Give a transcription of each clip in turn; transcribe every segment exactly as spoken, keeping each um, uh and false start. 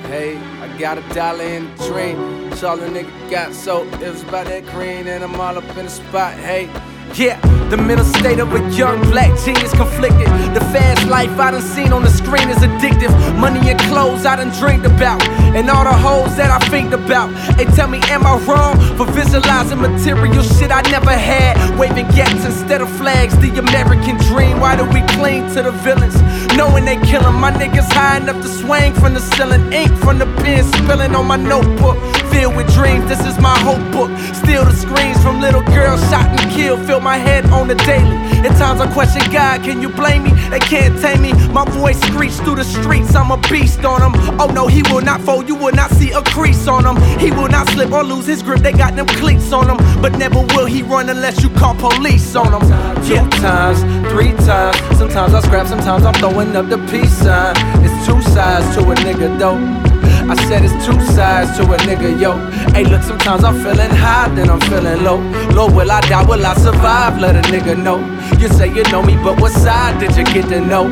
Hey, I got a dollar in the dream. That's all a nigga got, so it was about that green, and I'm all up in the spot. Hey, yeah, the mental state of a young black genius conflicted. The fast life I done seen on the screen is addictive. Money and clothes I done dreamed about, and all the hoes that I think about. They tell me, am I wrong for visualizing material shit I never had? Waving gats instead of flags, the American dream. Why do we cling to the villains, knowing they killing my niggas high enough to swing from the ceiling? Ink from the pen spilling on my notebook, filled with dreams. This is my hope book. Still the screams from little girls shot and killed fill my head on the daily. At times I question God, can you blame me? They can't tame me. My voice screeched through the streets, I'm a beast on them. Oh no, he will not fold, you will not see a crease on him. He will not slip or lose his grip, they got them cleats on him. But never will he run unless you call police on him. Two times, three times, sometimes I scrap, sometimes I'm throwing up the peace sign. It's two sides to a nigga though. I said it's two sides to a nigga, yo. Hey, look, sometimes I'm feeling high, then I'm feeling low. Low, will I die, will I survive? Let a nigga know. You say you know me, but what side did you get to know?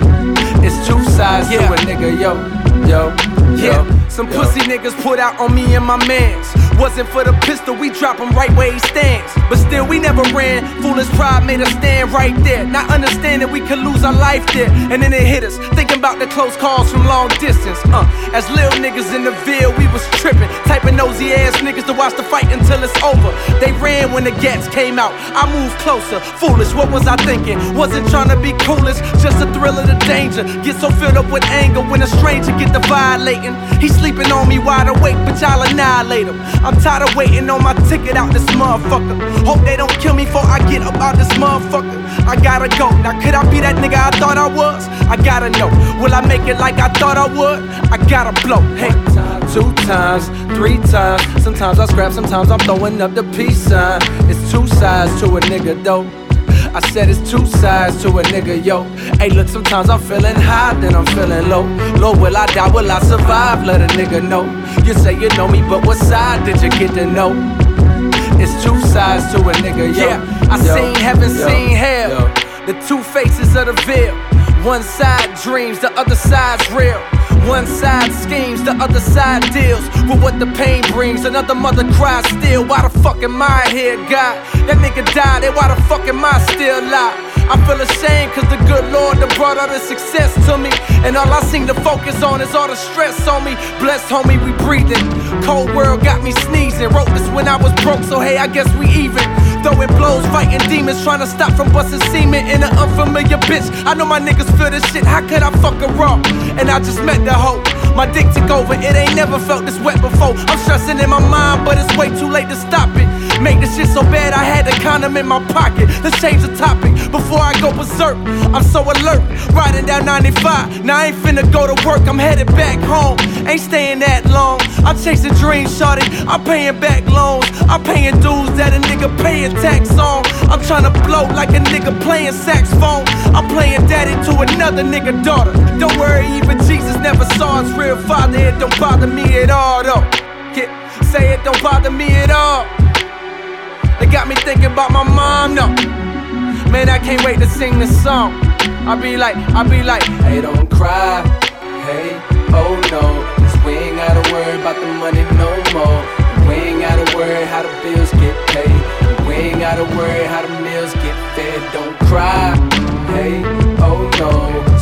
It's two sides yeah. to a nigga, yo, yo, yeah. Yo. Some yo. pussy niggas put out on me and my mans. Wasn't for the pistol, we drop him right where he stands. But still, we never ran. Foolish pride made us stand right there. Not understanding we could lose our life there. And then it hit us, thinking about the close calls from long distance. Uh, as little niggas in the Ville, we was tripping. Typing nosy ass niggas to watch the fight until it's over. They ran when the gats came out. I moved closer. Foolish, what was I thinking? Wasn't trying to be coolest, just the thrill of the danger. Get so filled up with anger when a stranger get the violating. He sleeping on me wide awake, but y'all annihilate him. I'm tired of waiting on my ticket out this motherfucker. Hope they don't kill me before I get up out this motherfucker. I gotta go. Now could I be that nigga I thought I was? I gotta know. Will I make it like I thought I would? I gotta blow. Hey, two times, three times. Sometimes I scrap, sometimes I'm throwing up the peace sign. It's two sides to a nigga though. I said it's two sides to a nigga, yo. Hey, look, sometimes I'm feeling high, then I'm feeling low. Low, will I die, will I survive? Let a nigga know. You say you know me, but what side did you get to know? It's two sides to a nigga, yo. Yeah, I yo, seen heaven, yo, seen hell, yo. The two faces of the veil. One side dreams, the other side's real. One side schemes, the other side deals with what the pain brings. Another mother cries still. Why the fuck am I here, God? That nigga died, and why the fuck am I still alive? I feel ashamed cause the good Lord that brought all the success to me, and all I seem to focus on is all the stress on me. Blessed homie, we breathing. Cold world got me sneezing. Wrote this when I was broke, so hey, I guess we even. Throwing blows, fighting demons, trying to stop from busting semen in an unfamiliar bitch. I know my niggas feel this shit, how could I fuck her up? And I just met the hoe. My dick took over, it ain't never felt this wet before. I'm stressing in my mind, but it's way too late to stop it. Make this shit so bad, I had a condom in my pocket. Let's change the topic before I go berserk. I'm so alert, riding down ninety-five. Now I ain't finna go to work, I'm headed back home. Ain't staying that long, I'm chasing dreams, shorty. I'm paying back loans, I'm paying dues that a nigga paying tax on. I'm tryna blow like a nigga playing saxophone. I'm playing daddy to another nigga daughter. Don't worry, even Jesus never saw his real father. It don't bother me at all though. Yeah, say it don't bother me at all. They got me thinking about my mom, no. Man, I can't wait to sing this song. I be like, I be like, hey, don't cry, hey, oh no. Cause we ain't gotta worry about the money no more. We ain't gotta worry how the bills get paid. We ain't gotta worry how the meals get fed. Don't cry, hey, oh no.